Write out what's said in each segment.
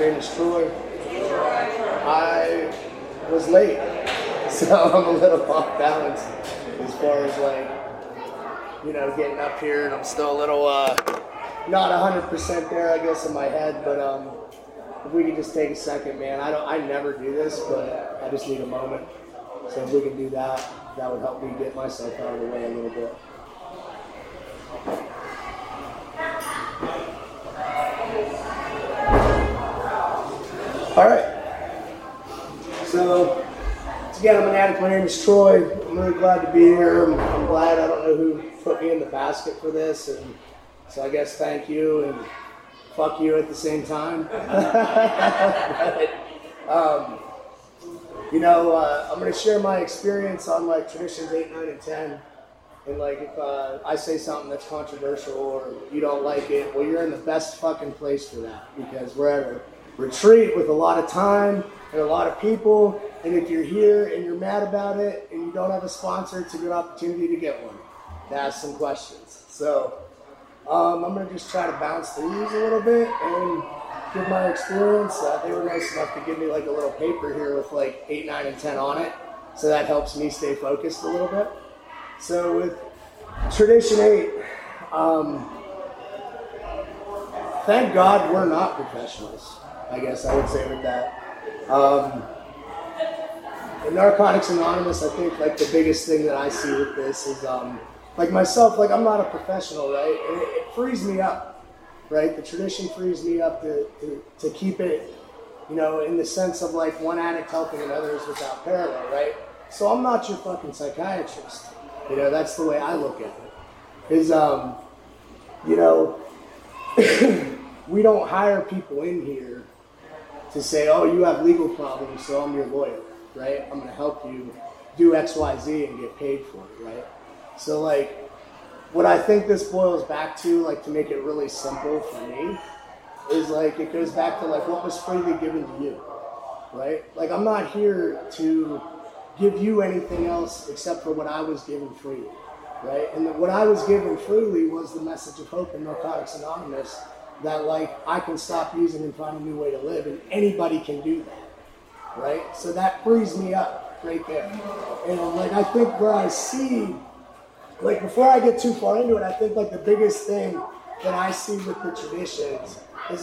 name is Troy. I was late, so I'm a little off balance as far as getting up here, and I'm still a little not 100% there, I guess, in my head. But if we could just take a second, man. I never do this, but I just need a moment. So if we can do that, that would help me get myself out of the way a little bit. All right. So, again, I'm an addict. My name is Troy. I'm really glad to be here. I'm glad. I don't know who put me in the basket for this, and so I guess thank you and fuck you at the same time. I'm going to share my experience on traditions 8, 9, and 10. And if I say something that's controversial or you don't like it, well, you're in the best fucking place for that, because we're at a retreat with a lot of time and a lot of people. And if you're here and you're mad about it and you don't have a sponsor, it's a good opportunity to get one, to ask some questions. So I'm going to just try to bounce through these a little bit and give my experience. They were nice enough to give me a little paper here with 8, 9, and 10 on it. So that helps me stay focused a little bit. So with Tradition 8, thank God we're not professionals, I guess I would say with that. In Narcotics Anonymous, I think the biggest thing that I see with this is myself, I'm not a professional, right? And it frees me up, right? The tradition frees me up to keep it, in the sense of one addict helping another is without parallel, right? So I'm not your fucking psychiatrist. That's the way I look at it. Is, we don't hire people in here to say, oh, you have legal problems, so I'm your lawyer, right? I'm going to help you do X, Y, Z and get paid for it, right? So, what I think this boils back to, to make it really simple for me, is, it goes back to, what was freely given to you, right? I'm not here to give you anything else except for what I was given freely, right? And what I was given freely was the message of hope in Narcotics Anonymous, that I can stop using and find a new way to live, and anybody can do that, right? So that frees me up right there. And I think where I see, before I get too far into it, I think the biggest thing that I see with the traditions is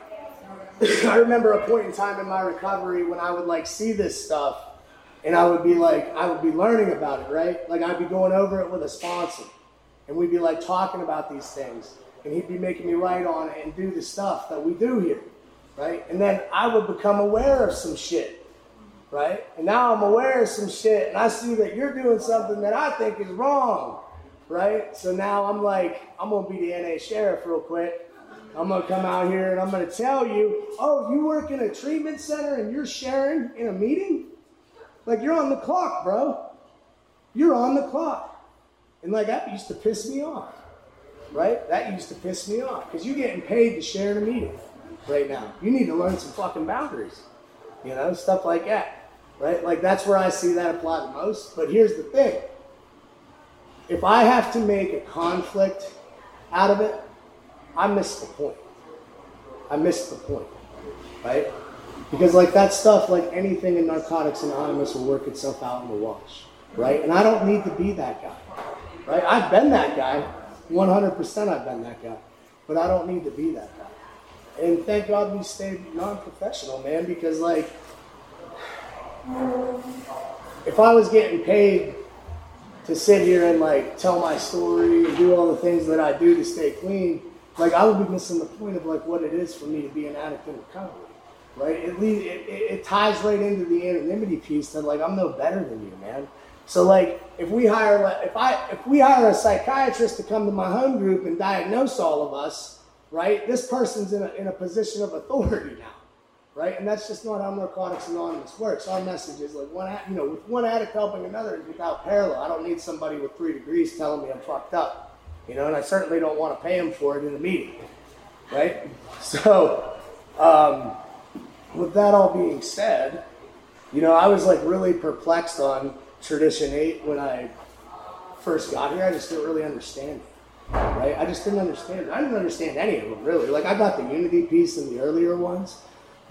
I remember a point in time in my recovery when I would see this stuff. And I would be learning about it, right? I'd be going over it with a sponsor. And we'd be talking about these things. And he'd be making me write on it and do the stuff that we do here, right? And then I would become aware of some shit, right? And now I'm aware of some shit, and I see that you're doing something that I think is wrong, right? So now I'm I'm going to be the NA sheriff real quick. I'm going to come out here and I'm going to tell you, oh, you work in a treatment center and you're sharing in a meeting? You're on the clock, bro. You're on the clock. And that used to piss me off, right? That used to piss me off because you're getting paid to share in a meeting right now. You need to learn some fucking boundaries, stuff like that, right? That's where I see that apply the most. But here's the thing. If I have to make a conflict out of it, I miss the point. I miss the point, right? Because that stuff, anything in Narcotics Anonymous will work itself out in the wash, right? And I don't need to be that guy, right? I've been that guy. 100% I've been that guy. But I don't need to be that guy. And thank God we stayed non-professional, man, because, if I was getting paid to sit here and, tell my story and do all the things that I do to stay clean, I would be missing the point of, what it is for me to be an addict in recovery. Right? It ties right into the anonymity piece that I'm no better than you, man. So if we hire a psychiatrist to come to my home group and diagnose all of us, right? This person's in a position of authority now, right? And that's just not how Narcotics Anonymous works. Our message is with one addict helping another is without parallel. I don't need somebody with 3 degrees telling me I'm fucked up, and I certainly don't want to pay them for it in a meeting, right? So. With that all being said, I was really perplexed on Tradition 8 when I first got here. I just didn't really understand it, right? I just didn't understand it. I didn't understand any of them, really. I got the unity piece in the earlier ones,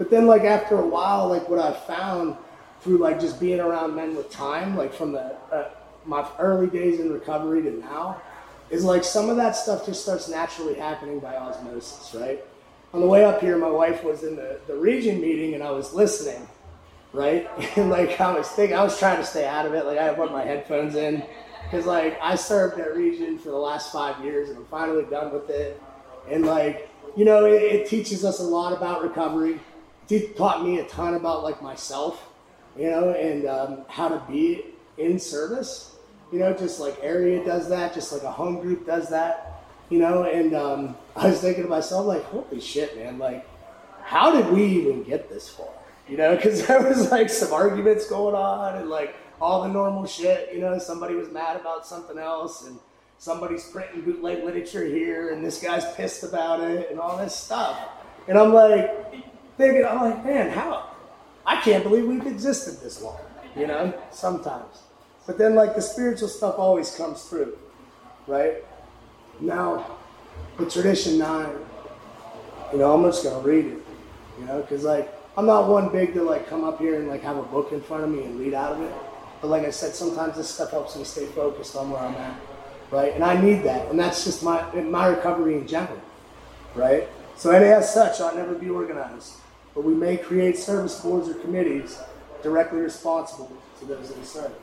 But then like after a while, like what I found through like just being around men with time, like from the my early days in recovery to now, is like some of that stuff just starts naturally happening by osmosis, right? On the way up here, my wife was in the region meeting and I was listening, right? And like I was trying to stay out of it. Like I put my headphones in because like I served at region for the last 5 years and I'm finally done with it. And like, you know, it teaches us a lot about recovery. It taught me a ton about like myself, you know, and how to be in service, you know, just like area does that, just like a home group does that. You know, and I was thinking to myself, like, holy shit, man, like, how did we even get this far? You know, because there was, like, some arguments going on and, like, all the normal shit, you know, somebody was mad about something else and somebody's printing bootleg literature here and this guy's pissed about it and all this stuff. And I'm like, man, how? I can't believe we've existed this long, you know, sometimes. But then, like, the spiritual stuff always comes through, right? Now, the Tradition 9, you know, I'm just going to read it, you know, because, like, I'm not one big to, like, come up here and, like, have a book in front of me and read out of it. But like I said, sometimes this stuff helps me stay focused on where I'm at, right? And I need that. And that's just my recovery in general, right? So as such, I'll never be organized. But we may create service boards or committees directly responsible to those that we serve.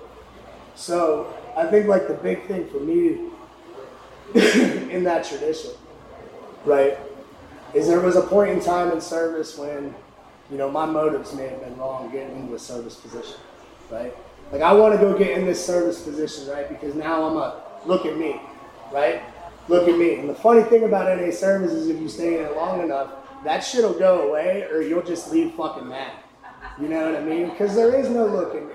So I think, like, the big thing for me in that tradition, right, is there was a point in time in service when, you know, my motives may have been wrong getting into a service position, right? Like, I want to go get in this service position, right, because now look at me, right? Look at me. And the funny thing about NA service is if you stay in it long enough, that shit will go away or you'll just leave fucking mad. You know what I mean? Because there is no look at me,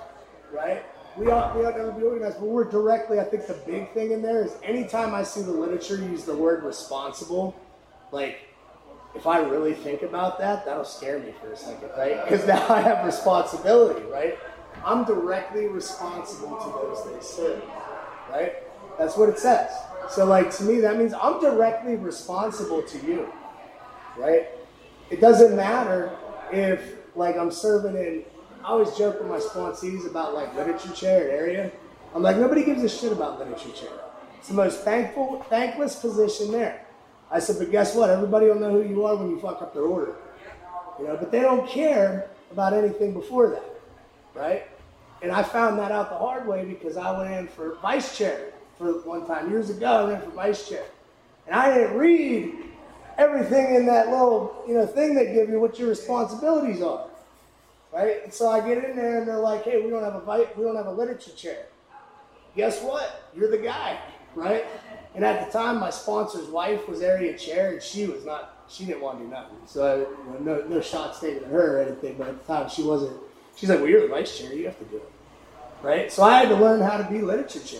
right? We ought never be organized, but we're directly, I think the big thing in there is anytime I see the literature use the word responsible, like, if I really think about that, that'll scare me for a second, right? Because now I have responsibility, right? I'm directly responsible to those they serve, right? That's what it says. So, like, to me, that means I'm directly responsible to you, right? It doesn't matter if, like, I'm serving in, I always joke with my sponsees about, like, literature chair at area. I'm like, nobody gives a shit about literature chair. It's the most thankless position there. I said, but guess what? Everybody will know who you are when you fuck up their order. You know, but they don't care about anything before that, right? And I found that out the hard way because I went in for vice chair for one time. Years ago, I went in for vice chair. And I didn't read everything in that little, you know, thing they give you what your responsibilities are. Right? And so I get in there and they're like, hey, we don't have a literature chair. Guess what? You're the guy, right? And at the time, my sponsor's wife was area chair and she didn't want to do nothing. So no shots taken at her or anything, but at the time she's like, well, you're the vice chair, you have to do it. Right? So I had to learn how to be literature chair.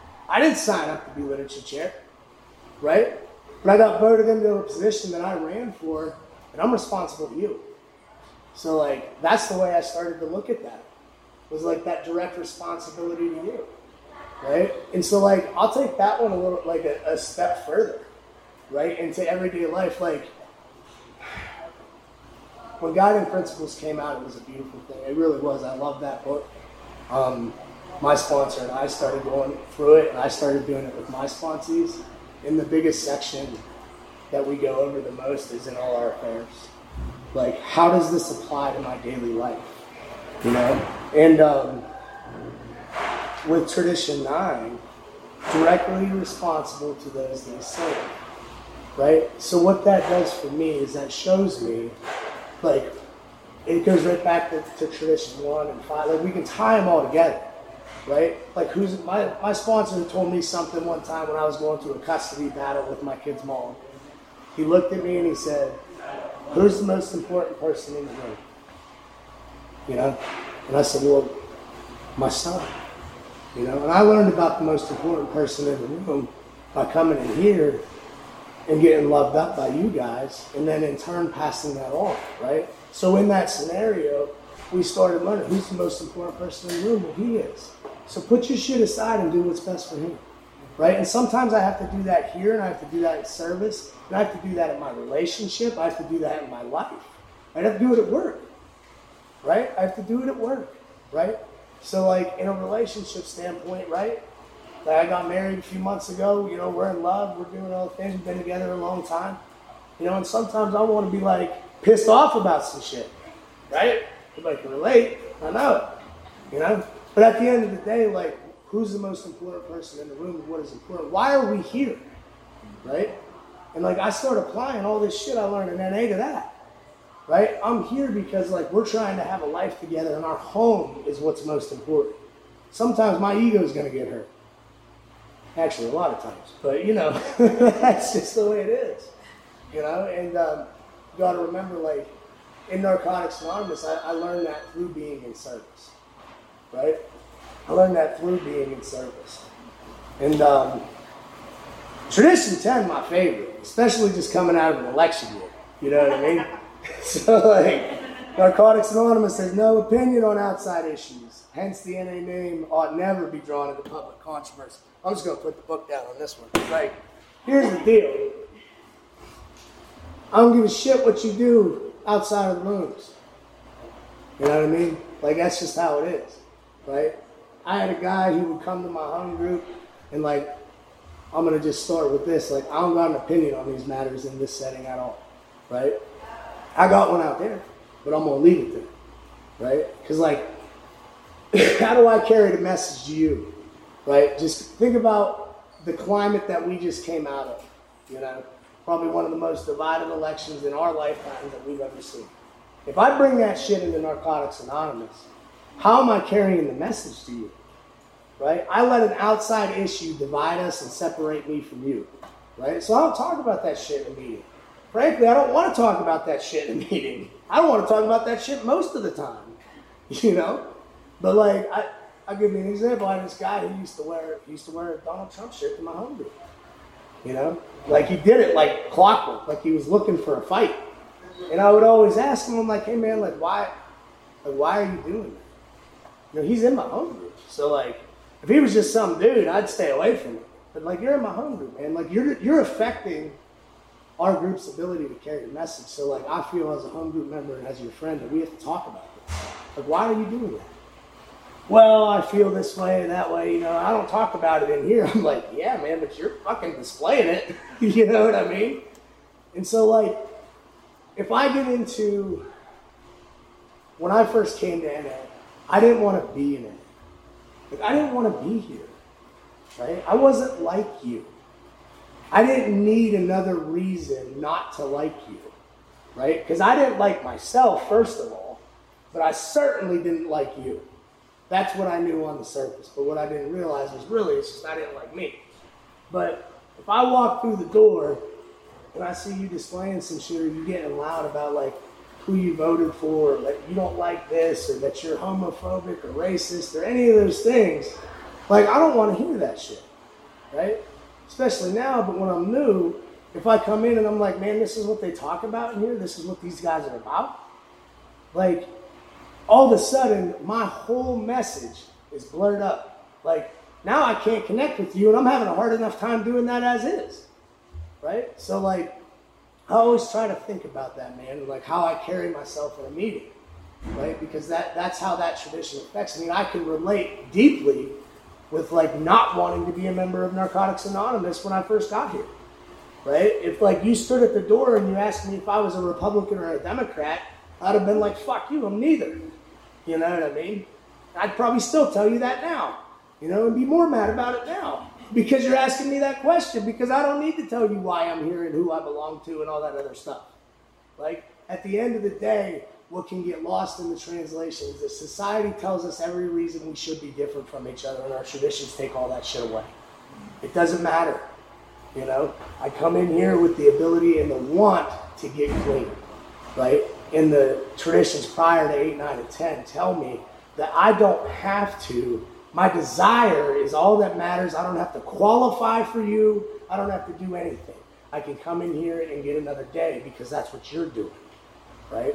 I didn't sign up to be literature chair, right? But I got voted into a position that I ran for and I'm responsible to you. So, like, that's the way I started to look at that. Was like that direct responsibility to you, right? And so, like, I'll take that one a little, like, a step further, right? Into everyday life. Like, when Guiding Principles came out, it was a beautiful thing. It really was. I love that book. My sponsor and I started going through it, and I started doing it with my sponsees. And the biggest section that we go over the most is in all our affairs. Like, how does this apply to my daily life? You know? And with Tradition 9, directly responsible to those they serve. Right? So what that does for me is that shows me, like, it goes right back to Tradition 1 and 5. Like, we can tie them all together. Right? Like, my sponsor told me something one time when I was going through a custody battle with my kid's mom. He looked at me and he said, who's the most important person in the room? You know? And I said, well, my son. You know? And I learned about the most important person in the room by coming in here and getting loved up by you guys, and then in turn passing that on, right? So in that scenario, we started learning who's the most important person in the room. Well, he is. So put your shit aside and do what's best for him, right? And sometimes I have to do that here, and I have to do that in service, and I have to do that in my relationship. I have to do that in my life, I'd have to do it at work, right? I have to do it at work, right? So like in a relationship standpoint, right? Like I got married a few months ago, you know, we're in love, we're doing all the things, we've been together a long time, you know, and sometimes I want to be like pissed off about some shit, right? Everybody can relate, I know, you know? But at the end of the day, like, who's the most important person in the room and what is important? Why are we here, right? And like I start applying all this shit I learned in NA to that, right? I'm here because like we're trying to have a life together and our home is what's most important. Sometimes my ego is going to get hurt. Actually, a lot of times. But, you know, that's just the way it is, you know? And you got to remember, like, in Narcotics Anonymous, I learned that through being in service, right? I learned that through being in service. And Tradition 10, my favorite, especially just coming out of an election year. You know what I mean? So, like, Narcotics Anonymous has no opinion on outside issues. Hence, the NA name ought never be drawn into public controversy. I'm just going to put the book down on this one. Like, here's the deal. I don't give a shit what you do outside of the rooms. You know what I mean? Like, that's just how it is, right? I had a guy who would come to my home group and, like, I'm going to just start with this. Like, I don't got an opinion on these matters in this setting at all, right? I got one out there, but I'm going to leave it there, right? Because, like, how do I carry the message to you, right? Just think about the climate that we just came out of, you know? Probably one of the most divided elections in our lifetimes that we've ever seen. If I bring that shit into Narcotics Anonymous, how am I carrying the message to you, right? I let an outside issue divide us and separate me from you, right? So I don't talk about that shit in a meeting. Frankly, I don't want to talk about that shit in a meeting. I don't want to talk about that shit most of the time, you know? But like, I'll give you an example. I had this guy who used to wear a Donald Trump shirt to my home group, you know? Like he did it like clockwork, like he was looking for a fight. And I would always ask him, I'm like, hey man, like why are you doing that? You know, he's in my home group. So like, if he was just some dude, I'd stay away from him. But like, you're in my home group, man. Like you're affecting our group's ability to carry the message. So like, I feel as a home group member and as your friend that we have to talk about this. Like, why are you doing that? Well, I feel this way, that way, you know, I don't talk about it in here. I'm like, yeah, man, but you're fucking displaying it. You know what I mean? And so like, if I get into, when I first came to NA, I didn't want to be in NA. Like, I didn't want to be here, right? I wasn't like you. I didn't need another reason not to like you, right? Because I didn't like myself, first of all, but I certainly didn't like you. That's what I knew on the surface. But what I didn't realize was really, it's just I didn't like me. But if I walk through the door and I see you displaying some shit or you getting loud about like who you voted for, or that you don't like this, or that you're homophobic or racist or any of those things, like I don't want to hear that shit, right? Especially now, but when I'm new, if I come in and I'm like, man, this is what they talk about in here, this is what these guys are about, like, all of a sudden, my whole message is blurred up. Like, now I can't connect with you, and I'm having a hard enough time doing that as is, right? So, like, I always try to think about that, man, like how I carry myself in a meeting, right? Because that's how that tradition affects me. I can relate deeply with, like, not wanting to be a member of Narcotics Anonymous when I first got here, right? If, like, you stood at the door and you asked me if I was a Republican or a Democrat, I'd have been like, fuck you, I'm neither. You know what I mean? I'd probably still tell you that now, you know, and be more mad about it now because you're asking me that question, because I don't need to tell you why I'm here and who I belong to and all that other stuff. Like, at the end of the day, what can get lost in the translation is that society tells us every reason we should be different from each other, and our traditions take all that shit away. It doesn't matter, you know? I come in here with the ability and the want to get clean, right? In the traditions prior to 8, 9, and 10 tell me that I don't have to. My desire is all that matters. I don't have to qualify for you. I don't have to do anything. I can come in here and get another day because that's what you're doing, right?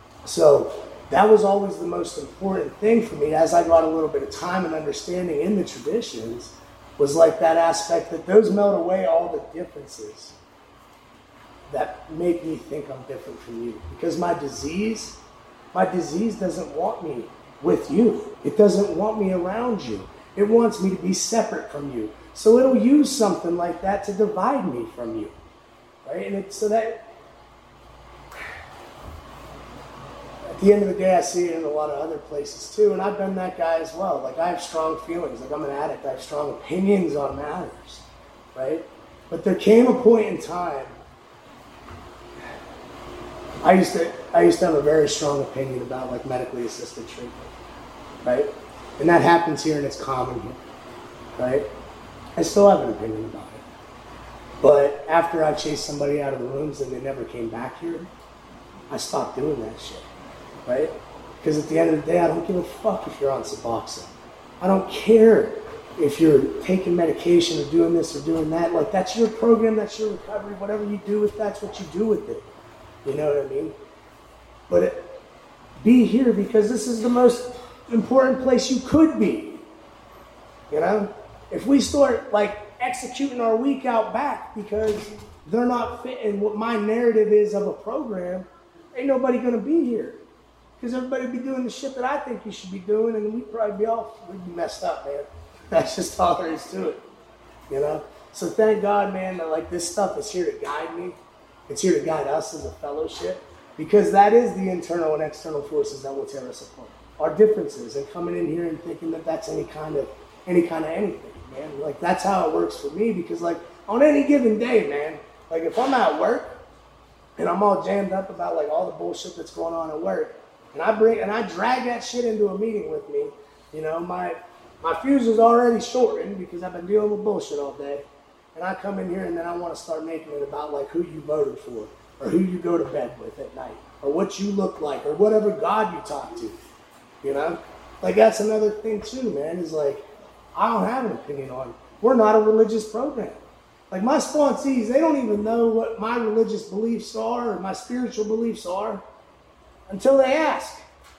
So that was always the most important thing for me as I got a little bit of time and understanding in the traditions, was like that aspect that those melt away all the differences. that make me think I'm different from you. Because my disease doesn't want me with you. It doesn't want me around you. It wants me to be separate from you. So it'll use something like that to divide me from you. Right? And it's so that at the end of the day, I see it in a lot of other places too. And I've been that guy as well. Like, I have strong feelings. Like, I'm an addict. I have strong opinions on matters. Right? But there came a point in time, I used to have a very strong opinion about like medically assisted treatment, right? And that happens here and it's common here, right? I still have an opinion about it. But after I chased somebody out of the rooms and they never came back here, I stopped doing that shit, right? Because at the end of the day, I don't give a fuck if you're on Suboxone. I don't care if you're taking medication or doing this or doing that. Like, that's your program, that's your recovery. Whatever you do with that's what you do with it. You know what I mean? But be here because this is the most important place you could be. You know? If we start like executing our week out back because they're not fitting what my narrative is of a program, ain't nobody gonna be here. Because everybody be doing the shit that I think you should be doing, and we'd probably we'd be messed up, man. That's just all there is to it. You know? So thank God, man, that like this stuff is here to guide me. It's here to guide us as a fellowship, because that is the internal and external forces that will tear us apart. Our differences, and coming in here and thinking that that's any kind of anything, man. Like, that's how it works for me, because like on any given day, man, like if I'm at work and I'm all jammed up about like all the bullshit that's going on at work, and I drag that shit into a meeting with me, you know, my fuse is already shortened because I've been dealing with bullshit all day. And I come in here and then I want to start making it about like who you voted for, or who you go to bed with at night, or what you look like, or whatever God you talk to. You know? Like, that's another thing too, man, is like, I don't have an opinion on. We're not a religious program. Like, my sponsees, they don't even know what my religious beliefs are or my spiritual beliefs are until they ask.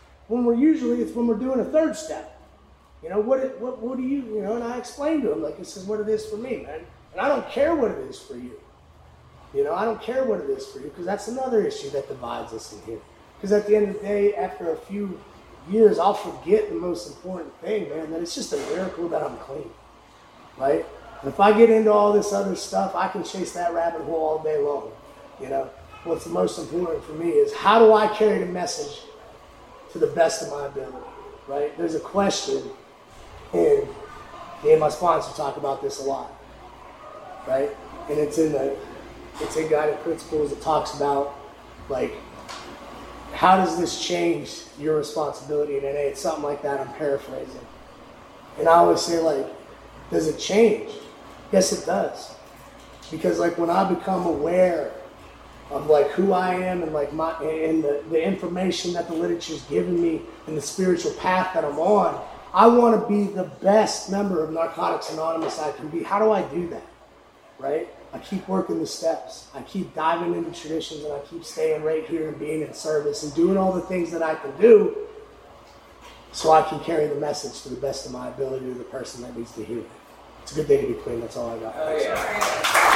It's when we're doing a third step. You know, what do you know, and I explain to them, like, this is what it is for me, man. And I don't care what it is for you. You know, I don't care what it is for you, because that's another issue that divides us in here. Because at the end of the day, after a few years, I'll forget the most important thing, man, that it's just a miracle that I'm clean, right? And if I get into all this other stuff, I can chase that rabbit hole all day long, you know? What's the most important for me is, how do I carry the message to the best of my ability, right? There's a question, and me and my sponsor talk about this a lot. Right? And it's in Guiding Principles. It talks about, like, how does this change your responsibility in NA? It's something like that. I'm paraphrasing. And I always say, like, does it change? Yes, it does. Because, like, when I become aware of, like, who I am and, like, the information that the literature's given me and the spiritual path that I'm on, I want to be the best member of Narcotics Anonymous I can be. How do I do that? Right? I keep working the steps. I keep diving into traditions, and I keep staying right here and being in service and doing all the things that I can do so I can carry the message to the best of my ability to the person that needs to hear it. It's a good day to be clean. That's all I got.